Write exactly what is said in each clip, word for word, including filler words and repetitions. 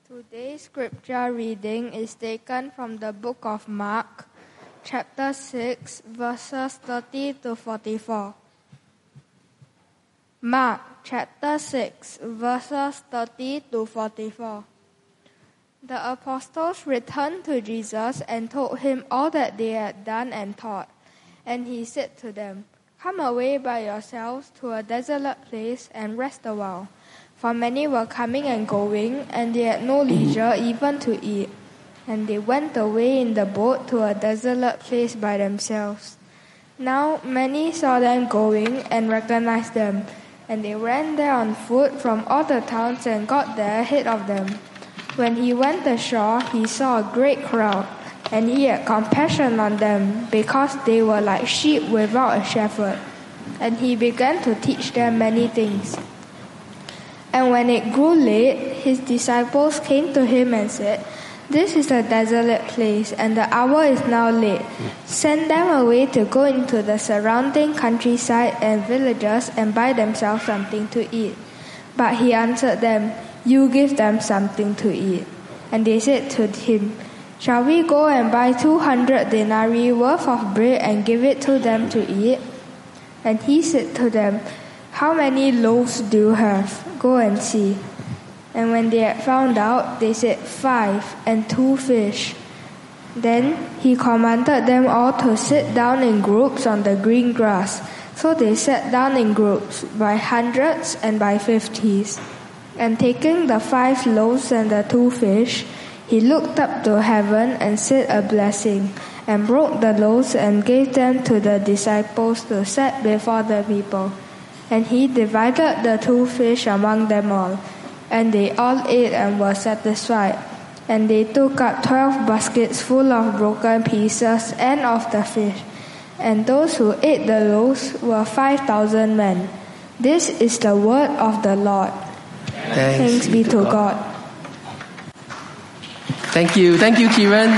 Today's scripture reading is taken from the book of Mark, chapter six, verses thirty to forty-four. Mark, chapter six, verses thirty to forty-four. The apostles returned to Jesus and told him all that they had done and taught. And he said to them, "Come away by yourselves to a desolate place and rest a while." For many were coming and going, and they had no leisure even to eat. And they went away in the boat to a desolate place by themselves. Now many saw them going and recognized them, and they ran there on foot from all the towns and got there ahead of them. When he went ashore, he saw a great crowd, and he had compassion on them, because they were like sheep without a shepherd. And he began to teach them many things. And when it grew late, his disciples came to him and said, "This is a desolate place, and the hour is now late. Send them away to go into the surrounding countryside and villages and buy themselves something to eat." But he answered them, "You give them something to eat." And they said to him, "Shall we go and buy two hundred denarii worth of bread and give it to them to eat?" And he said to them, "How many loaves do you have? Go and see." And when they had found out, they said, "Five, and two fish." Then he commanded them all to sit down in groups on the green grass. So they sat down in groups, by hundreds and by fifties. And taking the five loaves and the two fish, he looked up to heaven and said a blessing, and broke the loaves and gave them to the disciples to set before the people. And he divided the two fish among them all. And they all ate and were satisfied. And they took up twelve baskets full of broken pieces and of the fish. And those who ate the loaves were five thousand men. This is the word of the Lord. Thanks, Thanks be to God. God. Thank you. Thank you, Kiran.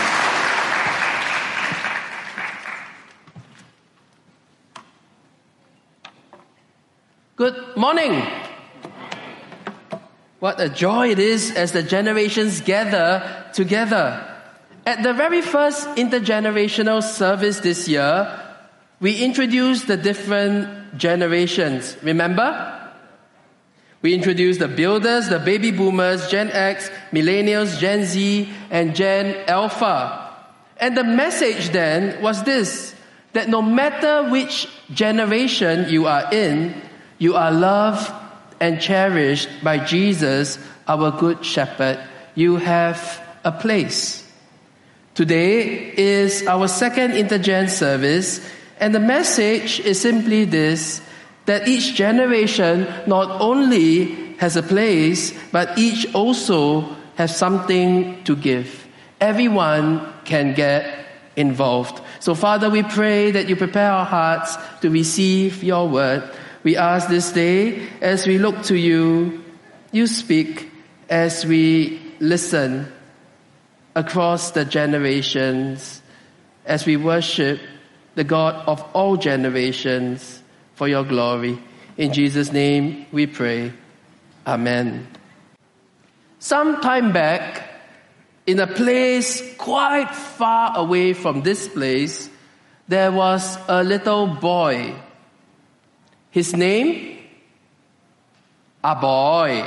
Good morning. What a joy it is as the generations gather together. At the very first intergenerational service this year, we introduced the different generations. Remember? We introduced the builders, the baby boomers, Gen X, millennials, Gen Z, and Gen Alpha. And the message then was this, that no matter which generation you are in, you are loved and cherished by Jesus, our Good Shepherd. You have a place. Today is our second intergen service, and the message is simply this, that each generation not only has a place, but each also has something to give. Everyone can get involved. So Father, we pray that you prepare our hearts to receive your word. We ask this day, as we look to you, you speak as we listen across the generations, as we worship the God of all generations for your glory. In Jesus' name we pray. Amen. Some time back, in a place quite far away from this place, there was a little boy. His name? Aboy.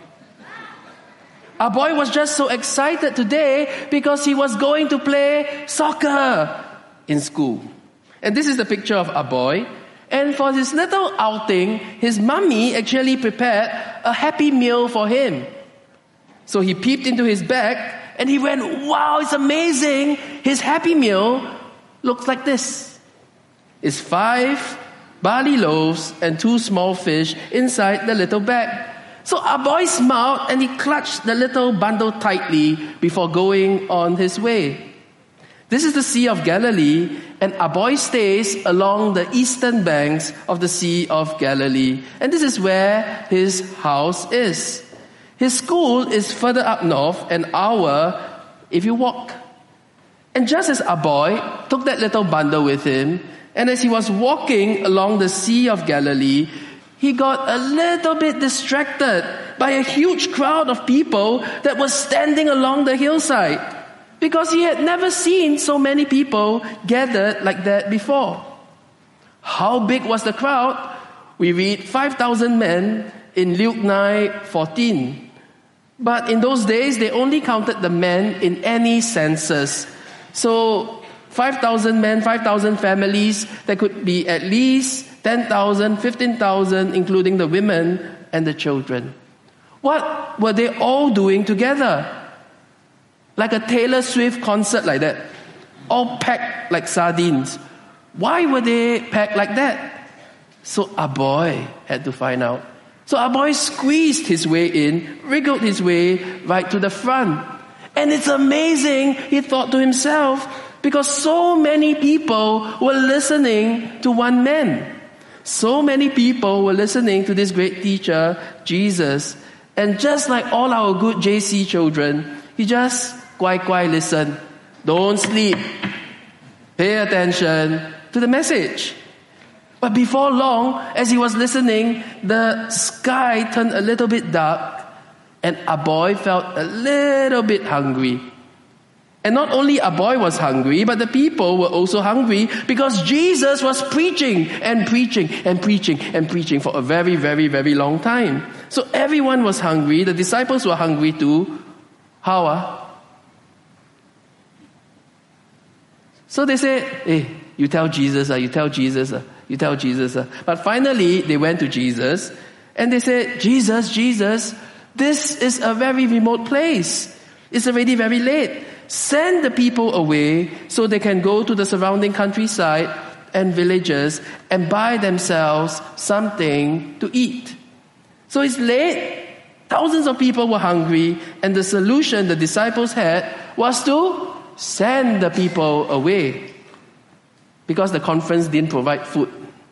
Aboy was just so excited today because he was going to play soccer in school. And this is the picture of Aboy. And for his little outing, his mummy actually prepared a happy meal for him. So he peeped into his bag and he went, "Wow, it's amazing. His happy meal looks like this. It's five barley loaves and two small fish inside the little bag." So Aboy smiled and he clutched the little bundle tightly before going on his way. This is the Sea of Galilee, and Aboy stays along the eastern banks of the Sea of Galilee. And this is where his house is. His school is further up north, an hour if you walk. And just as Aboy took that little bundle with him, and as he was walking along the Sea of Galilee, he got a little bit distracted by a huge crowd of people that was standing along the hillside, because he had never seen so many people gathered like that before. How big was the crowd? We read five thousand men in Luke nine fourteen. But in those days, they only counted the men in any census. So five thousand men, five thousand families, there could be at least ten thousand, fifteen thousand, including the women and the children. What were they all doing together? Like a Taylor Swift concert like that. All packed like sardines. Why were they packed like that? So our boy had to find out. So our boy squeezed his way in, wriggled his way right to the front. And it's amazing, he thought to himself, because so many people were listening to one man. So many people were listening to this great teacher, Jesus. And just like all our good J C children, he just kwai kwai listen. Don't sleep. Pay attention to the message. But before long, as he was listening, the sky turned a little bit dark, and our boy felt a little bit hungry. And not only our boy was hungry, but the people were also hungry, because Jesus was preaching and preaching and preaching and preaching for a very, very, very long time. So everyone was hungry. The disciples were hungry too. How ah? So they said, hey, you tell Jesus, uh, you tell Jesus, uh, you tell Jesus. Uh. But finally, they went to Jesus and they said, Jesus, Jesus, this is a very remote place. It's already very late. Send the people away so they can go to the surrounding countryside and villages and buy themselves something to eat. So it's late. Thousands of people were hungry, and the solution the disciples had was to send the people away, because the conference didn't provide food.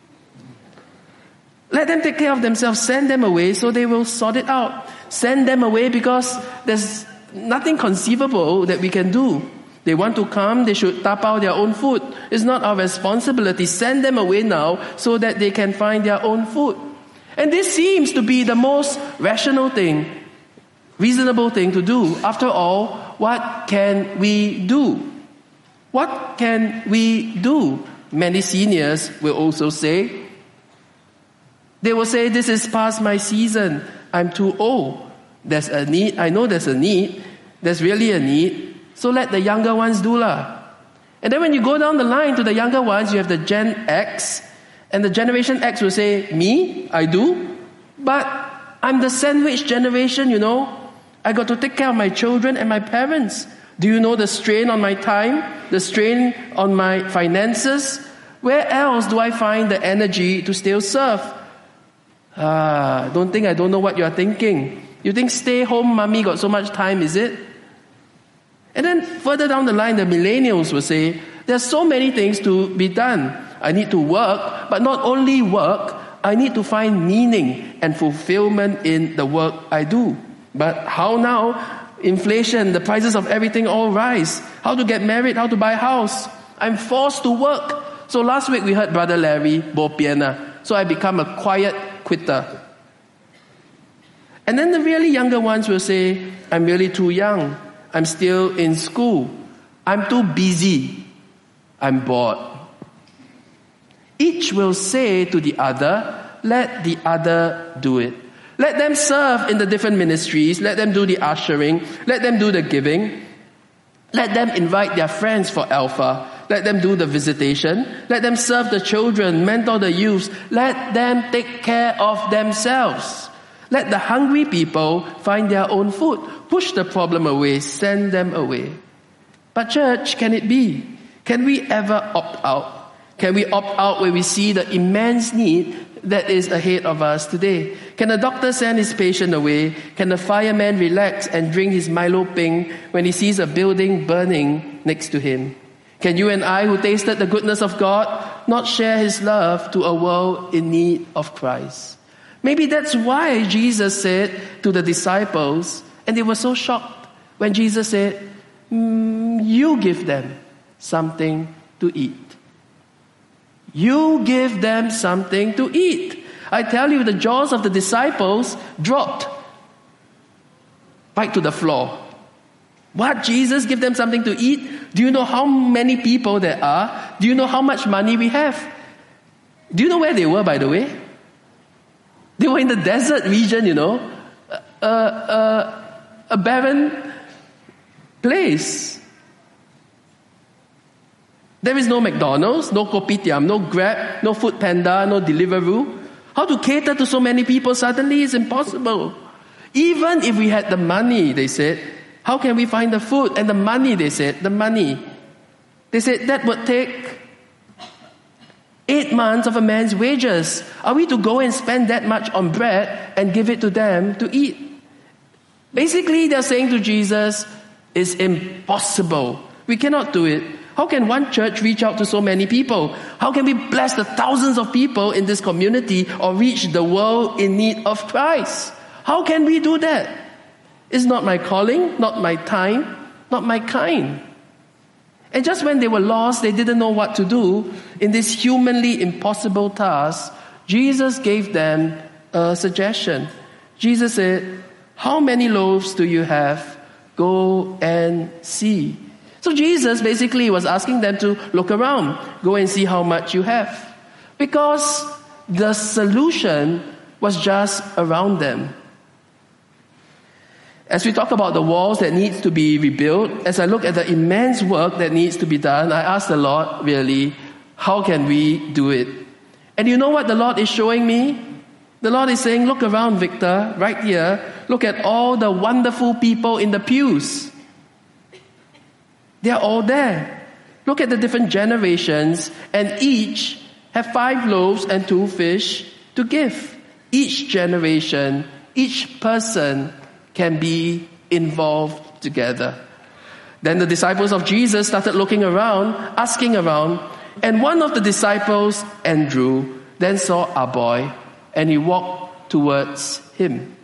Let them take care of themselves. Send them away so they will sort it out. Send them away because there's nothing conceivable that we can do. They want to come, they should tap out their own food. It's not our responsibility. Send them away now so that they can find their own food. And this seems to be the most rational thing, reasonable thing to do. After all, what can we do? What can we do? Many seniors will also say, they will say, this is past my season. I'm too old. There's a need. I know there's a need. There's really a need. So let the younger ones do lah. And then when you go down the line to the younger ones, you have the Gen X. And the Generation X will say, me, I do. But I'm the sandwich generation, you know. I got to take care of my children and my parents. Do you know the strain on my time? The strain on my finances? Where else do I find the energy to still serve? Ah, don't think I don't know what you are thinking. You think stay home mommy got so much time, is it? And then further down the line, the millennials will say, there's so many things to be done. I need to work, but not only work, I need to find meaning and fulfillment in the work I do. But how now? Inflation, the prices of everything all rise. How to get married, how to buy a house. I'm forced to work. So last week we heard Brother Larry, bo piana. So I become a quiet quitter. And then the really younger ones will say, I'm really too young. I'm still in school. I'm too busy. I'm bored. Each will say to the other, let the other do it. Let them serve in the different ministries. Let them do the ushering. Let them do the giving. Let them invite their friends for Alpha. Let them do the visitation. Let them serve the children, mentor the youths. Let them take care of themselves. Let the hungry people find their own food. Push the problem away. Send them away. But church, can it be? Can we ever opt out? Can we opt out when we see the immense need that is ahead of us today? Can the doctor send his patient away? Can the fireman relax and drink his Milo Ping when he sees a building burning next to him? Can you and I, who tasted the goodness of God, not share his love to a world in need of Christ? Maybe that's why Jesus said to the disciples, and they were so shocked when Jesus said, mm, you give them something to eat. You give them something to eat. I tell you, the jaws of the disciples dropped right to the floor. What? Jesus give them something to eat? Do you know how many people there are? Do you know how much money we have? Do you know where they were, by the way? They were in the desert region, you know. A, a, a barren place. There is no McDonald's, no Kopitiam, no Grab, no Food Panda, no Deliveroo. How to cater to so many people suddenly is impossible. Even if we had the money, they said, how can we find the food? And the money, they said, the money. They said that would take eight months of a man's wages. Are we to go and spend that much on bread and give it to them to eat? Basically, they're saying to Jesus, it's impossible. We cannot do it. How can one church reach out to so many people? How can we bless the thousands of people in this community or reach the world in need of Christ? How can we do that? It's not my calling, not my time, not my kind. And just when they were lost, they didn't know what to do in this humanly impossible task, Jesus gave them a suggestion. Jesus said, how many loaves do you have? Go and see. So Jesus basically was asking them to look around, go and see how much you have. Because the solution was just around them. As we talk about the walls that needs to be rebuilt, as I look at the immense work that needs to be done, I ask the Lord, really, how can we do it? And you know what the Lord is showing me? The Lord is saying, look around, Victor, right here. Look at all the wonderful people in the pews. They are all there. Look at the different generations, and each have five loaves and two fish to give. Each generation, each person can be involved together. Then the disciples of Jesus started looking around, asking around, and one of the disciples, Andrew, then saw our boy, and he walked towards him.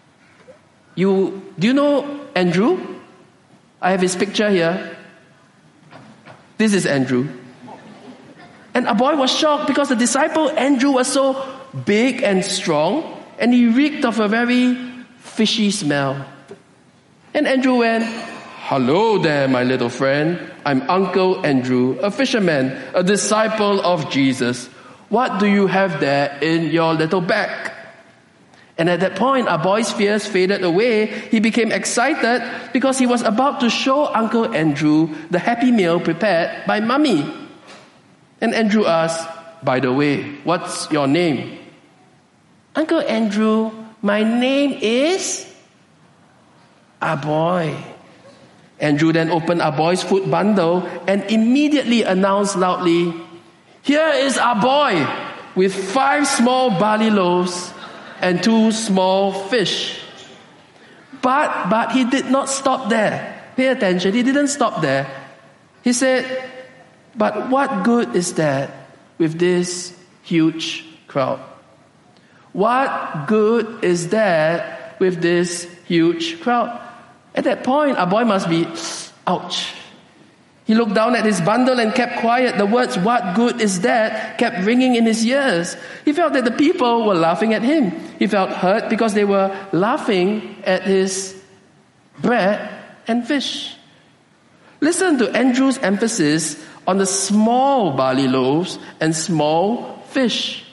You, do you know Andrew? I have his picture here. This is Andrew. And our boy was shocked because the disciple Andrew was so big and strong, and he reeked of a very fishy smell. And Andrew went, hello there, my little friend. I'm Uncle Andrew, a fisherman, a disciple of Jesus. What do you have there in your little bag? And at that point, our boy's fears faded away. He became excited because he was about to show Uncle Andrew the happy meal prepared by Mummy. And Andrew asked, by the way, what's your name? Uncle Andrew, my name is our boy. Andrew then opened our boy's food bundle and immediately announced loudly, here is our boy with five small barley loaves and two small fish. But, but he did not stop there. Pay attention, he didn't stop there. He said, but what good is that with this huge crowd? What good is that with this huge crowd? At that point, our boy must be, ouch. He looked down at his bundle and kept quiet. The words, what good is that, kept ringing in his ears. He felt that the people were laughing at him. He felt hurt because they were laughing at his bread and fish. Listen to Andrew's emphasis on the small barley loaves and small fish.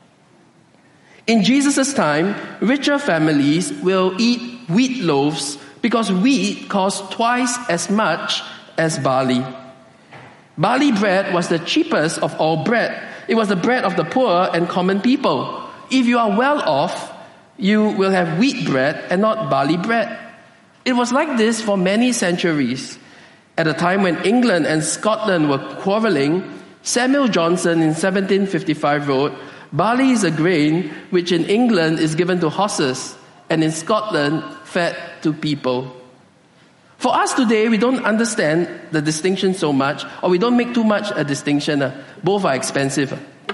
In Jesus' time, richer families will eat wheat loaves because wheat costs twice as much as barley. Barley bread was the cheapest of all bread. It was the bread of the poor and common people. If you are well off, you will have wheat bread and not barley bread. It was like this for many centuries. At a time when England and Scotland were quarreling, Samuel Johnson in seventeen fifty-five wrote, barley is a grain which in England is given to horses and in Scotland fed to people. For us today, we don't understand the distinction so much, or we don't make too much a distinction. Uh, both are expensive.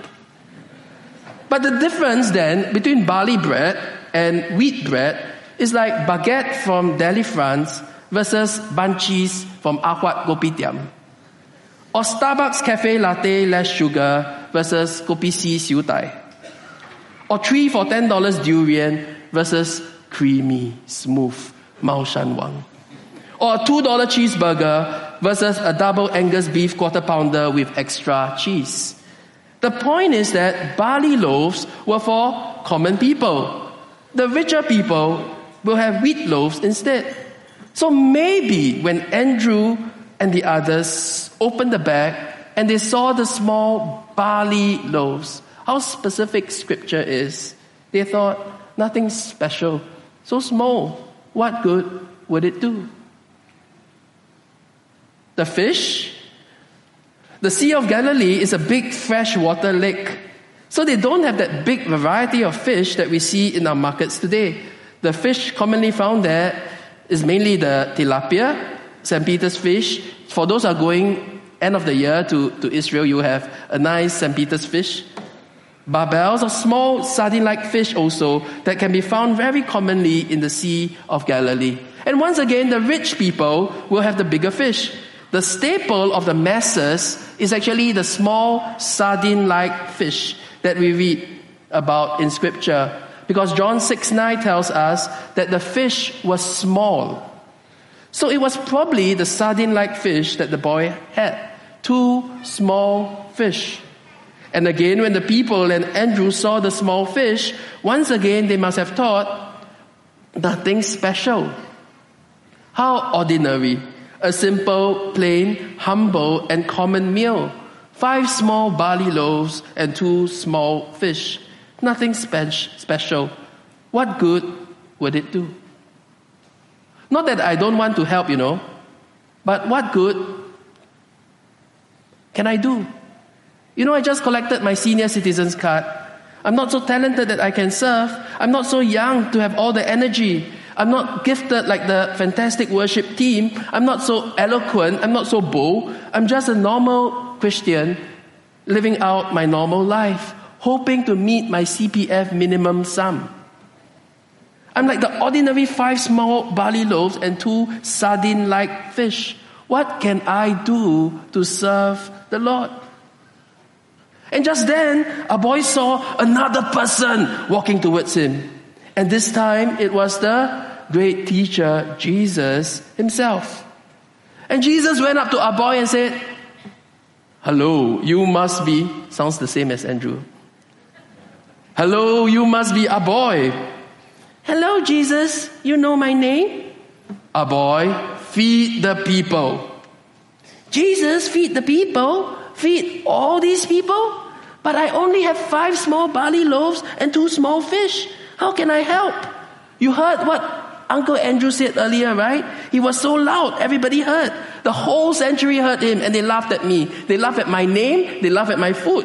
But the difference then between barley bread and wheat bread is like baguette from Delhi, France versus bunchies from Ahwat Kopitiam. Or Starbucks cafe latte less sugar versus kopi C siu dai. Or three for ten dollars durian versus creamy, smooth Mao Shan Wang. Or a two dollar cheeseburger versus a double Angus beef quarter pounder with extra cheese. The point is that barley loaves were for common people. The richer people will have wheat loaves instead. So maybe when Andrew and the others opened the bag and they saw the small barley loaves, how specific scripture is, they thought, nothing special, so small, what good would it do? The fish? The Sea of Galilee is a big freshwater lake. So they don't have that big variety of fish that we see in our markets today. The fish commonly found there is mainly the tilapia, Saint Peter's fish. For those who are going end of the year to, to Israel, you have a nice Saint Peter's fish. Barbels, or small sardine-like fish also, that can be found very commonly in the Sea of Galilee. And once again, the rich people will have the bigger fish. The staple of the masses is actually the small sardine-like fish that we read about in Scripture. Because John six nine tells us that the fish was small. So it was probably the sardine-like fish that the boy had. Two small fish. And again, when the people and Andrew saw the small fish, once again they must have thought, nothing special. How ordinary. A simple, plain, humble, and common meal. Five small barley loaves and two small fish. Nothing spe- special. What good would it do? Not that I don't want to help, you know, but what good can I do? You know, I just collected my senior citizens card. I'm not so talented that I can serve. I'm not so young to have all the energy. I'm not gifted like the fantastic worship team. I'm not so eloquent. I'm not so bold. I'm just a normal Christian living out my normal life, hoping to meet my C P F minimum sum. I'm like the ordinary five small barley loaves and two sardine-like fish. What can I do to serve the Lord? And just then, a boy saw another person walking towards him. And this time, it was the great teacher, Jesus himself. And Jesus went up to our boy and said, "Hello, you must be," sounds the same as Andrew. "Hello, you must be a boy." "Hello, Jesus, you know my name?" "A boy, feed the people." "Jesus, feed the people? Feed all these people? But I only have five small barley loaves and two small fish. How can I help?" You heard what Uncle Andrew said earlier, right? He was so loud, everybody heard. The whole sanctuary heard him and they laughed at me. They laughed at my name, they laughed at my food.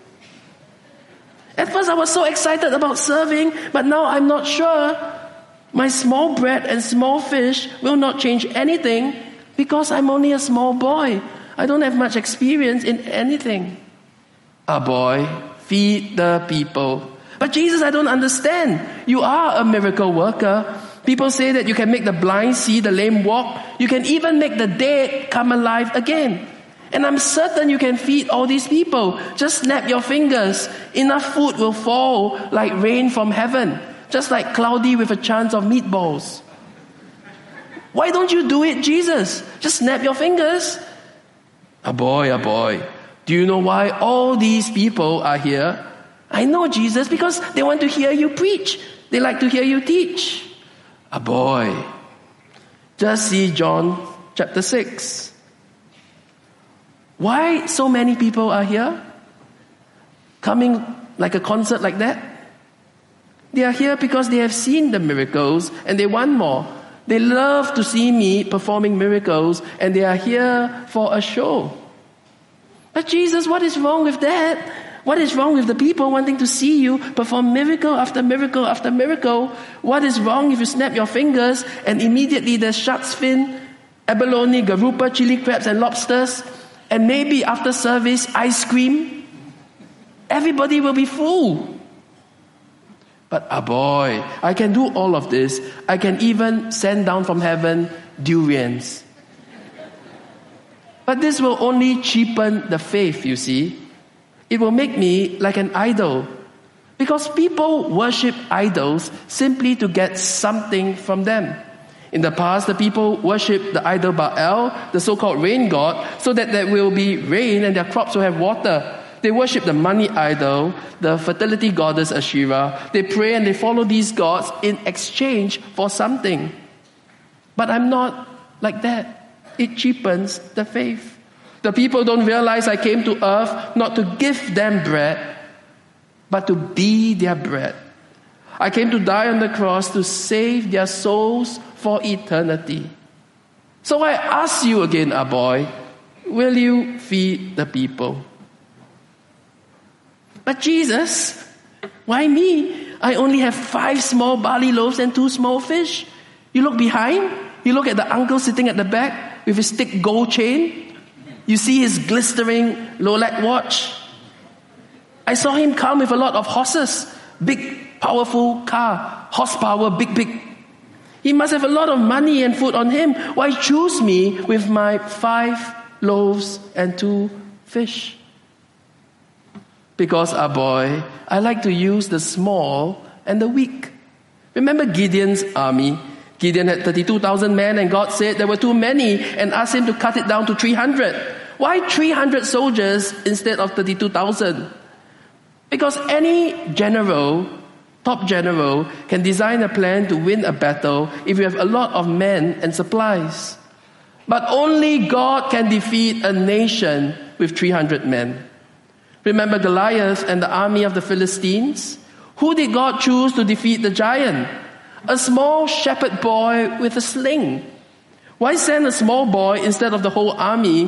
At first I was so excited about serving, but now I'm not sure. My small bread and small fish will not change anything because I'm only a small boy. I don't have much experience in anything. "A boy, feed the people." "But Jesus, I don't understand. You are a miracle worker. People say that you can make the blind see, the lame walk. You can even make the dead come alive again. And I'm certain you can feed all these people. Just snap your fingers. Enough food will fall like rain from heaven. Just like Cloudy with a chance of meatballs. Why don't you do it, Jesus? Just snap your fingers." "A boy, a boy. Do you know why all these people are here?" "I know, Jesus, because they want to hear you preach. They like to hear you teach." "A boy." Just see John chapter six. Why so many people are here? Coming like a concert like that? They are here because they have seen the miracles and they want more. They love to see me performing miracles and they are here for a show. "But Jesus, what is wrong with that? What is wrong with the people wanting to see you perform miracle after miracle after miracle? What is wrong if you snap your fingers and immediately there's shark's fin, abalone, garupa, chili crabs and lobsters, and maybe after service, ice cream? Everybody will be full." "But a boy, I can do all of this. I can even send down from heaven durians." But this will only cheapen the faith, you see. It will make me like an idol. Because people worship idols simply to get something from them. In the past, the people worshipped the idol Baal, the so-called rain god, so that there will be rain and their crops will have water. They worship the money idol, the fertility goddess Asherah. They pray and they follow these gods in exchange for something. But I'm not like that. It cheapens the faith. The people don't realize I came to earth not to give them bread, but to be their bread. I came to die on the cross to save their souls for eternity. So I ask you again, our boy, will you feed the people? But Jesus, why me? I only have five small barley loaves and two small fish. You look behind, you look at the uncle sitting at the back with his thick gold chain. You see his glistering Rolex watch. I saw him come with a lot of horses, big, powerful car, horsepower, big, big. He must have a lot of money and food on him. Why choose me with my five loaves and two fish? Because, our boy, I like to use the small and the weak. Remember Gideon's army? Gideon had thirty-two thousand men and God said there were too many and asked him to cut it down to three hundred. Why three hundred soldiers instead of thirty-two thousand? Because any general, top general, can design a plan to win a battle if you have a lot of men and supplies. But only God can defeat a nation with three hundred men. Remember Goliath and the army of the Philistines? Who did God choose to defeat the giant? A small shepherd boy with a sling. Why send a small boy instead of the whole army?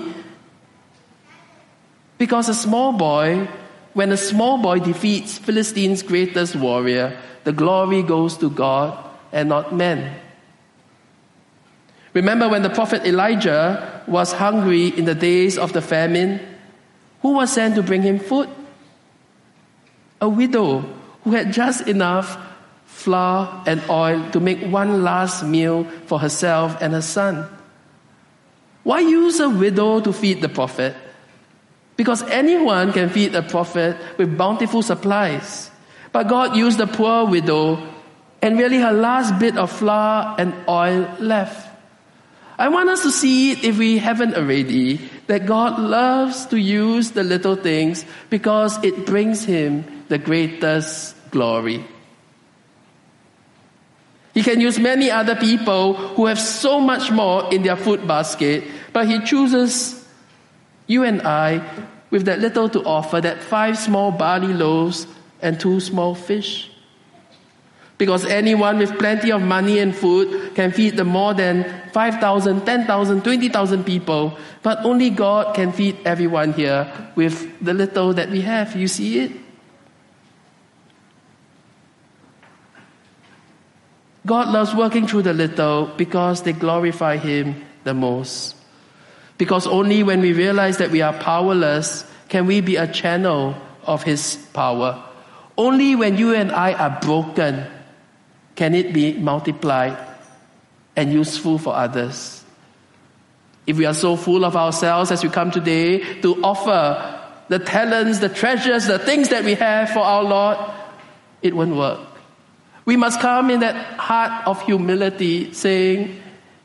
Because a small boy, when a small boy defeats Philistine's greatest warrior, the glory goes to God and not men. Remember when the prophet Elijah was hungry in the days of the famine? Who was sent to bring him food? A widow who had just enough flour and oil to make one last meal for herself and her son. Why use a widow to feed the prophet? Because anyone can feed a prophet with bountiful supplies. But God used the poor widow and really her last bit of flour and oil left. I want us to see it, if we haven't already, that God loves to use the little things because it brings Him the greatest glory. He can use many other people who have so much more in their food basket, but He chooses you and I with that little to offer, that five small barley loaves and two small fish. Because anyone with plenty of money and food can feed the more than five thousand, ten thousand, twenty thousand people, but only God can feed everyone here with the little that we have. You see it? God loves working through the little because they glorify Him the most. Because only when we realize that we are powerless can we be a channel of His power. Only when you and I are broken can it be multiplied and useful for others. If we are so full of ourselves as we come today to offer the talents, the treasures, the things that we have for our Lord, it won't work. We must come in that heart of humility, saying,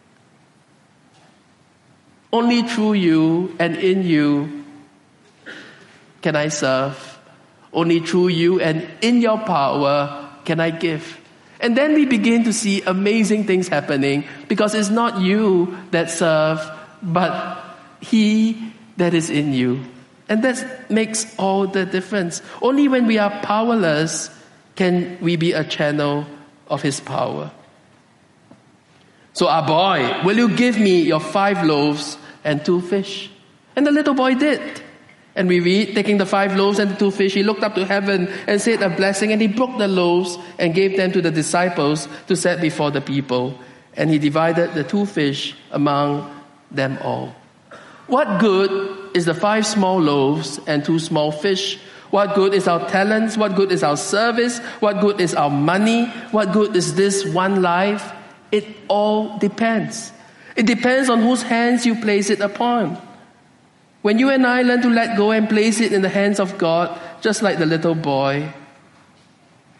only through you and in you can I serve. Only through you and in your power can I give. And then we begin to see amazing things happening because it's not you that serve, but He that is in you. And that makes all the difference. Only when we are powerless can we be a channel of His power. So, our boy, will you give me your five loaves and two fish? And the little boy did. And we read, taking the five loaves and the two fish, he looked up to heaven and said a blessing, and he broke the loaves and gave them to the disciples to set before the people. And he divided the two fish among them all. What good is the five small loaves and two small fish? What good is our talents? What good is our service? What good is our money? What good is this one life? It all depends. It depends on whose hands you place it upon. When you and I learn to let go and place it in the hands of God, just like the little boy,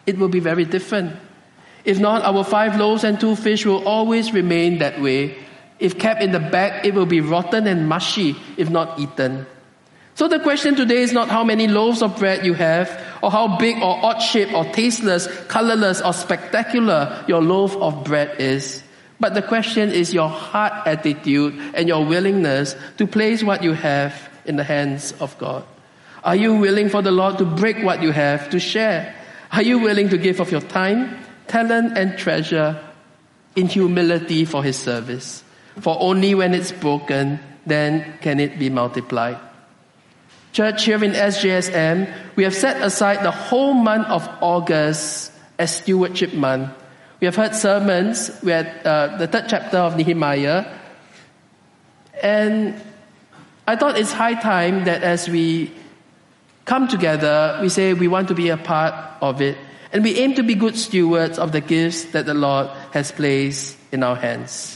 it will be very different. If not, our five loaves and two fish will always remain that way. If kept in the bag, it will be rotten and mushy if not eaten. So the question today is not how many loaves of bread you have, or how big or odd-shaped or tasteless, colorless or spectacular your loaf of bread is. But the question is your heart attitude and your willingness to place what you have in the hands of God. Are you willing for the Lord to break what you have, to share? Are you willing to give of your time, talent, and treasure in humility for His service? For only when it's broken, then can it be multiplied. Church, here in S J S M, we have set aside the whole month of August as Stewardship Month. We have heard sermons. We had uh, the third chapter of Nehemiah. And I thought it's high time that as we come together, we say we want to be a part of it. And we aim to be good stewards of the gifts that the Lord has placed in our hands.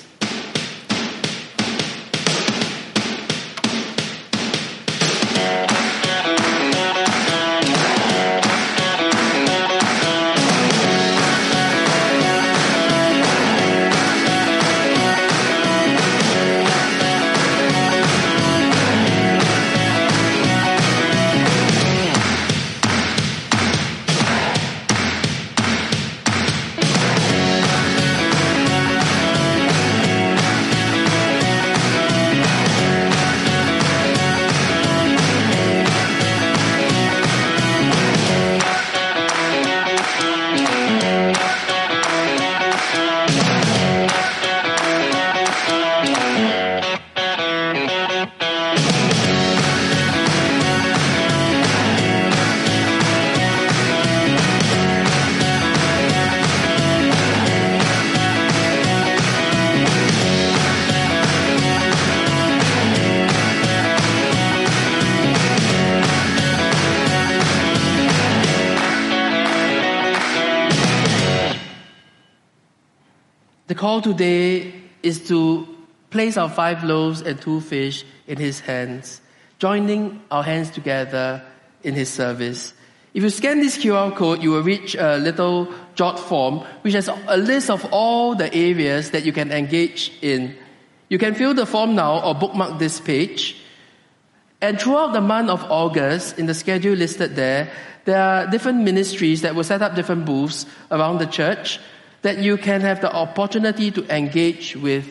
The call today is to place our five loaves and two fish in His hands, joining our hands together in His service. If you scan this Q R code, you will reach a little jot form which has a list of all the areas that you can engage in. You can fill the form now or bookmark this page. And throughout the month of August, in the schedule listed there, there are different ministries that will set up different booths around the church that you can have the opportunity to engage with,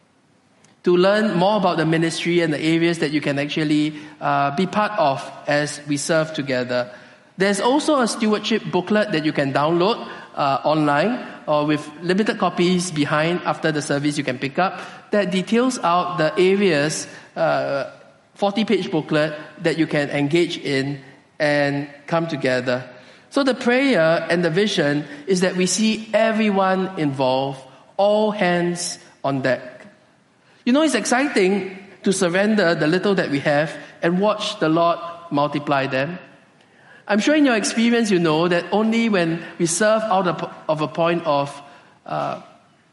to learn more about the ministry and the areas that you can actually uh, be part of as we serve together. There's also a stewardship booklet that you can download uh, online, or with limited copies behind after the service you can pick up, that details out the areas, uh, forty-page booklet that you can engage in and come together. So the prayer and the vision is that we see everyone involved, all hands on deck. You know, it's exciting to surrender the little that we have and watch the Lord multiply them. I'm sure in your experience you know that only when we serve out of a point of uh,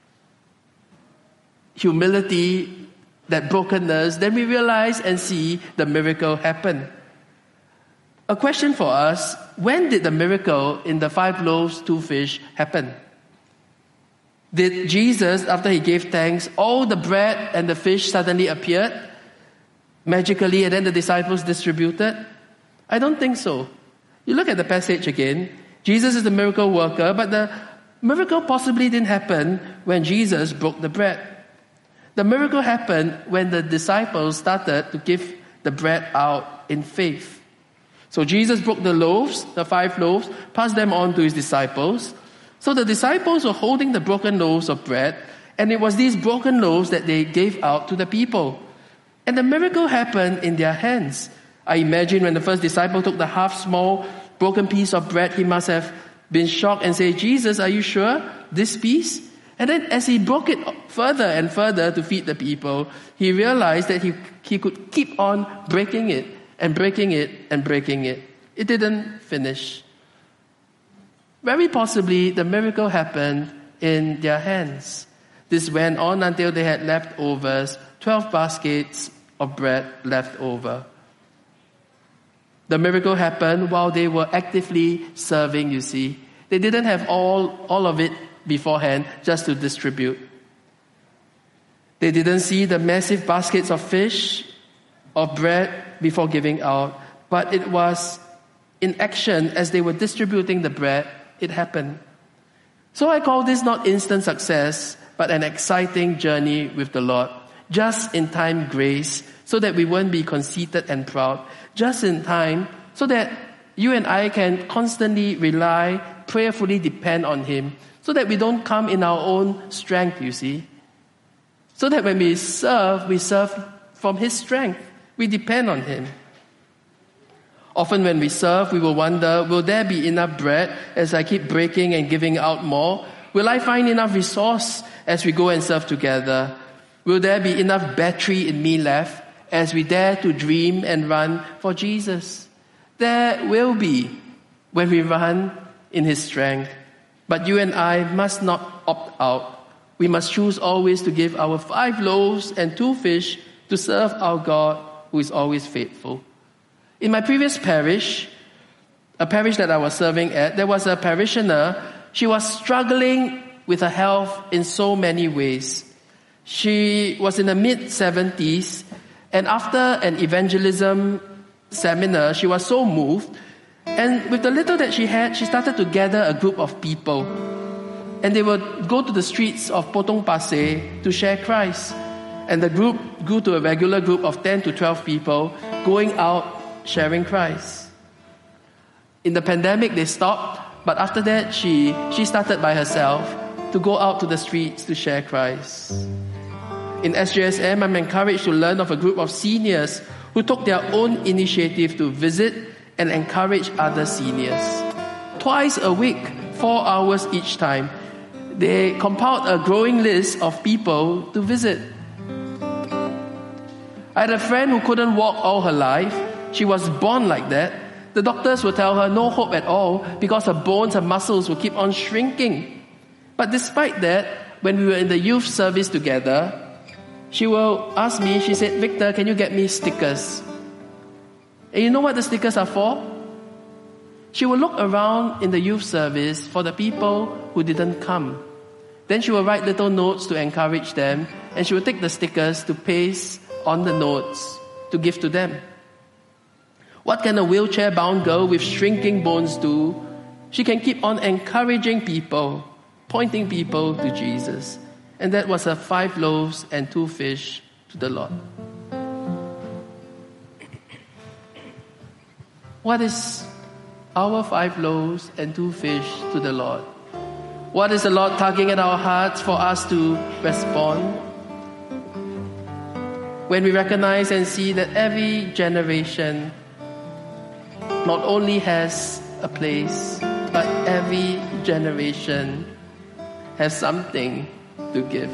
humility, that brokenness, then we realize and see the miracle happen. A question for us, when did the miracle in the five loaves, two fish happen? Did Jesus, after He gave thanks, all the bread and the fish suddenly appeared magically and then the disciples distributed? I don't think so. You look at the passage again, Jesus is the miracle worker, but the miracle possibly didn't happen when Jesus broke the bread. The miracle happened when the disciples started to give the bread out in faith. So Jesus broke the loaves, the five loaves, passed them on to His disciples. So the disciples were holding the broken loaves of bread, and it was these broken loaves that they gave out to the people. And the miracle happened in their hands. I imagine when the first disciple took the half small broken piece of bread, he must have been shocked and said, Jesus, are you sure? This piece? And then as he broke it further and further to feed the people, he realized that he, he could keep on breaking it and breaking it and breaking it. It didn't finish. Very possibly, the miracle happened in their hands. This went on until they had leftovers, twelve baskets of bread left over. The miracle happened while they were actively serving, you see. They didn't have all, all of it beforehand just to distribute. They didn't see the massive baskets of fish, of bread before giving out. But it was in action as they were distributing the bread, it happened. So I call this not instant success, but an exciting journey with the Lord. Just in time grace, so that we won't be conceited and proud. Just in time, so that you and I can constantly rely, prayerfully depend on Him, so that we don't come in our own strength, you see. So that when we serve, we serve from His strength. We depend on Him. Often when we serve, we will wonder, will there be enough bread as I keep breaking and giving out more? Will I find enough resource as we go and serve together? Will there be enough battery in me left as we dare to dream and run for Jesus? There will be when we run in His strength. But you and I must not opt out. We must choose always to give our five loaves and two fish to serve our God who is always faithful. In my previous parish, a parish that I was serving at, there was a parishioner. She was struggling with her health in so many ways. She was in the mid-seventies, and after an evangelism seminar, she was so moved. And with the little that she had, she started to gather a group of people. And they would go to the streets of Potong Pasir to share Christ. And the group grew to a regular group of ten to twelve people going out sharing Christ. In the pandemic, they stopped. But after that, she, she started by herself to go out to the streets to share Christ. In S J S M, I'm encouraged to learn of a group of seniors who took their own initiative to visit and encourage other seniors. Twice a week, four hours each time, they compiled a growing list of people to visit. I had a friend who couldn't walk all her life. She was born like that. The doctors would tell her no hope at all because her bones and muscles would keep on shrinking. But despite that, when we were in the youth service together, she will ask me, she said, Victor, can you get me stickers? And you know what the stickers are for? She will look around in the youth service for the people who didn't come. Then she will write little notes to encourage them, and she will take the stickers to paste on the notes to give to them. What can a wheelchair-bound girl with shrinking bones do? She can keep on encouraging people, pointing people to Jesus. And that was her five loaves and two fish to the Lord. What is our five loaves and two fish to the Lord? What is the Lord tugging at our hearts for us to respond? When we recognize and see that every generation not only has a place, but every generation has something to give.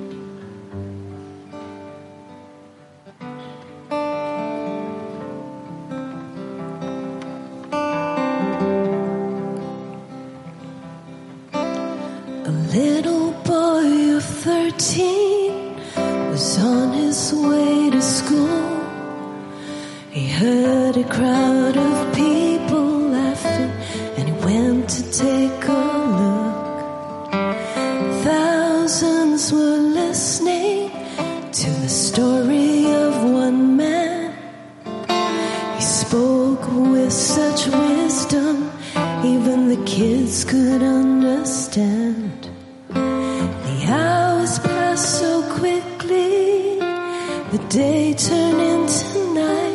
A little boy of thirteen was on his way to school. He heard a crowd of people laughing, and he went to take a look. Thousands were listening to the story of one man. He spoke with such wisdom, even the kids could understand. The hours passed so quickly, the day turned into night.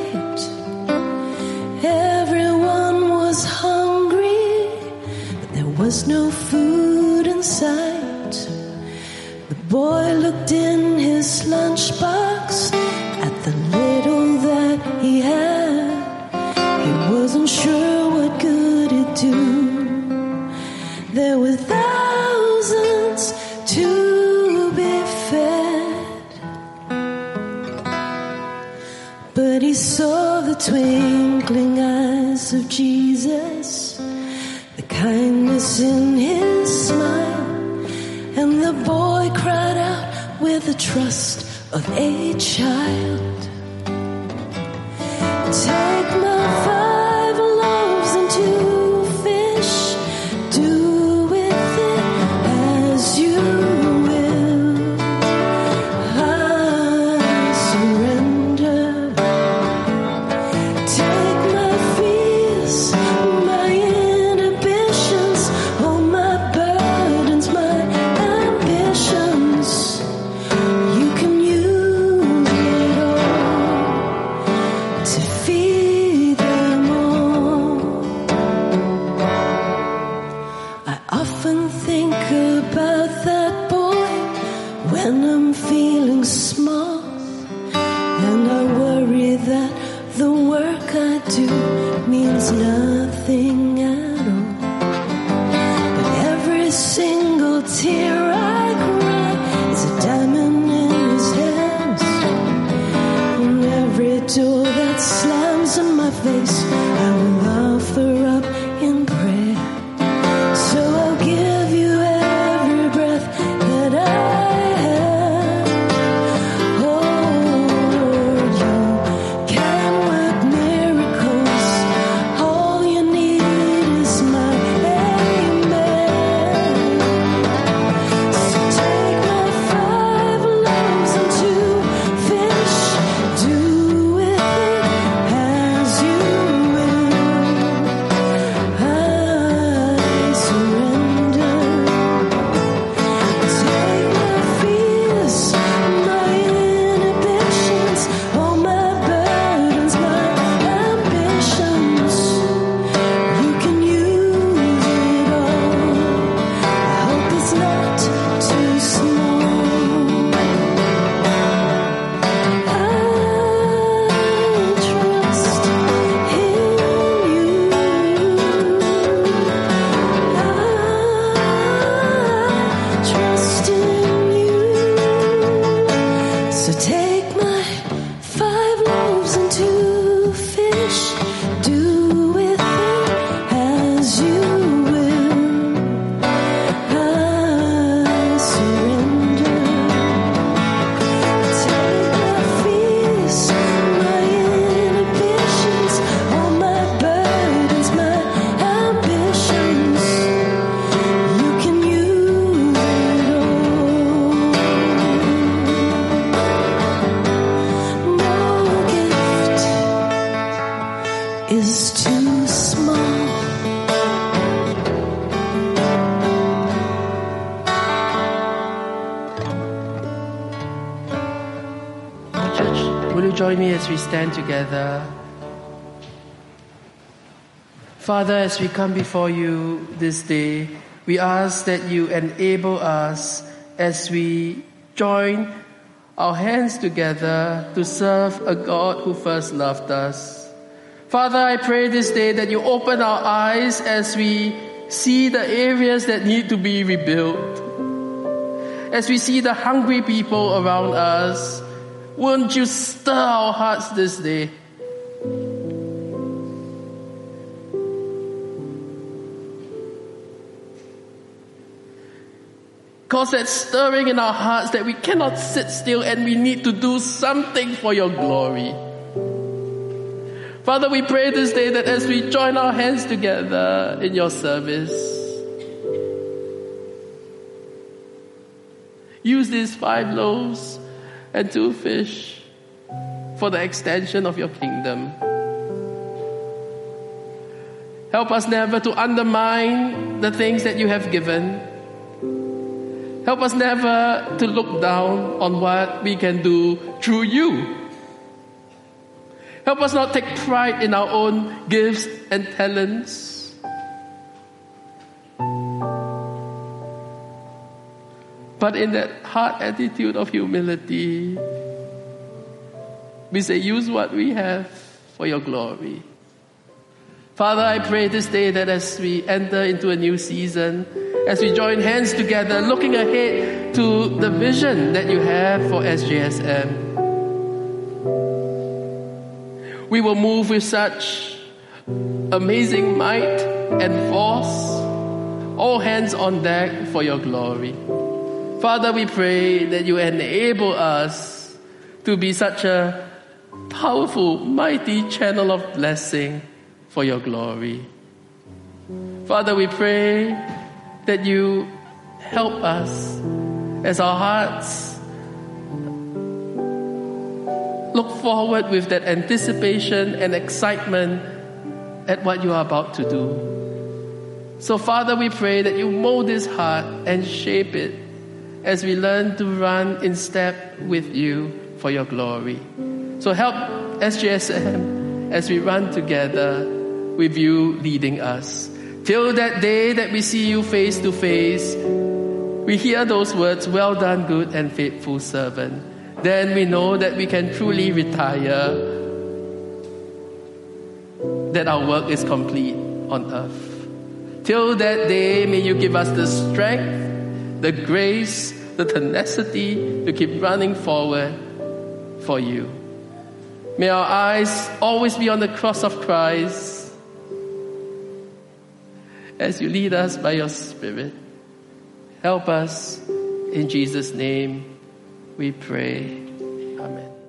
Everyone was hungry, but there was no food in sight. The boy looked in his lunchbox at the little that he had. He wasn't sure what good it'd do. There were thousands to be fed, but he saw the twinkling eyes of Jesus, the kindness in his smile, and the boy cried out with the trust of a child, take my five loaves and two fish, do join me as we stand together. Father, as we come before you this day, we ask that you enable us as we join our hands together to serve a God who first loved us. Father, I pray this day that you open our eyes as we see the areas that need to be rebuilt. As we see the hungry people around us, won't you stir our hearts this day? Cause that stirring in our hearts that we cannot sit still and we need to do something for your glory. Father, we pray this day that as we join our hands together in your service, use these five loaves and two fish for the extension of your kingdom. Help us never to undermine the things that you have given. Help us never to look down on what we can do through you. Help us not take pride in our own gifts and talents. But in that heart attitude of humility, we say, use what we have for your glory. Father, I pray this day that as we enter into a new season, as we join hands together, looking ahead to the vision that you have for S J S M, we will move with such amazing might and force, all hands on deck for your glory. Father, we pray that you enable us to be such a powerful, mighty channel of blessing for your glory. Father, we pray that you help us as our hearts look forward with that anticipation and excitement at what you are about to do. So Father, we pray that you mold this heart and shape it as we learn to run in step with you for your glory. So help S J S M as we run together with you leading us. Till that day that we see you face to face, we hear those words, well done, good and faithful servant. Then we know that we can truly retire, that our work is complete on earth. Till that day, may you give us the strength, the grace, the tenacity to keep running forward for you. May our eyes always be on the cross of Christ as you lead us by your Spirit. Help us. In Jesus' name we pray. Amen.